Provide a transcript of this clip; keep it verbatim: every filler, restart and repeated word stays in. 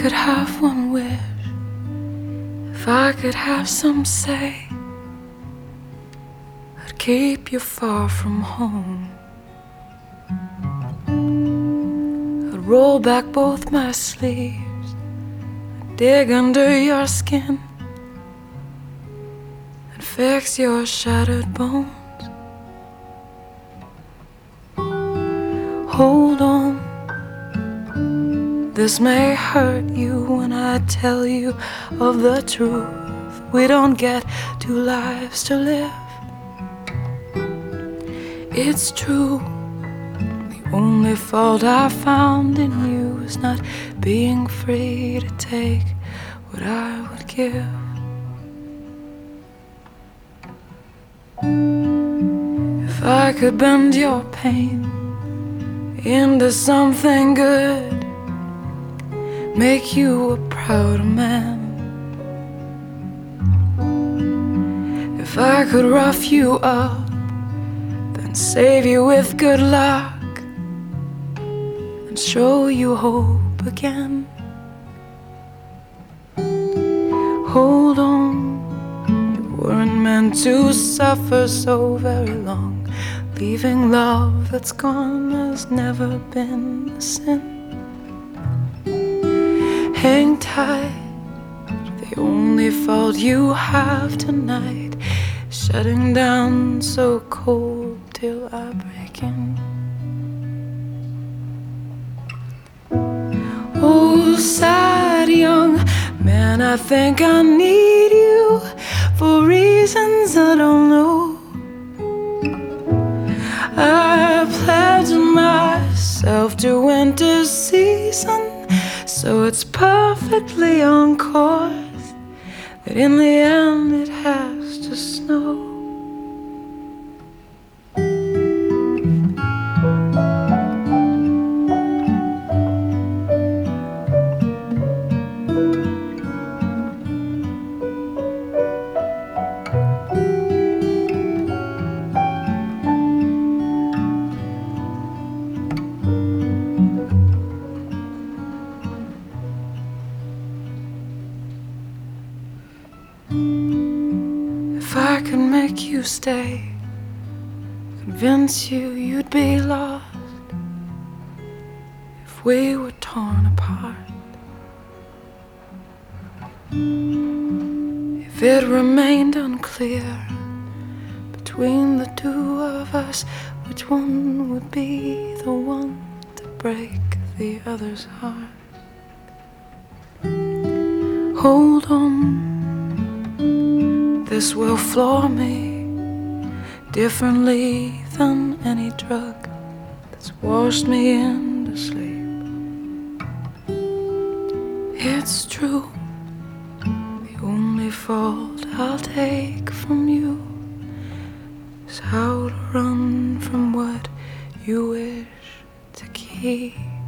could have one wish, if I could have some say, I'd keep you far from home. I'd roll back both my sleeves, I'd dig under your skin, and fix your shattered bones. Hold on, this may hurt you when I tell you of the truth. We don't get two lives to live. It's true, the only fault I found in you is not being free to take what I would give. If I could bend your pain into something good, make you a prouder man. If I could rough you up, then save you with good luck, and show you hope again. Hold on, you weren't meant to suffer so very long. Leaving love that's gone has never been a sin. Hang tight, the only fault you have tonight, shutting down so cold till I break in. Oh, sad young man, I think I need you for reasons I don't know. I pledged myself to winter season, so it's perfectly on course that in the end it has to snow. If I could make you stay, convince you you'd be lost, if we were torn apart, if it remained unclear between the two of us which one would be the one to break the other's heart. Hold on, this will floor me differently than any drug that's washed me into sleep. It's true, the only fault I'll take from you is how to run from what you wish to keep.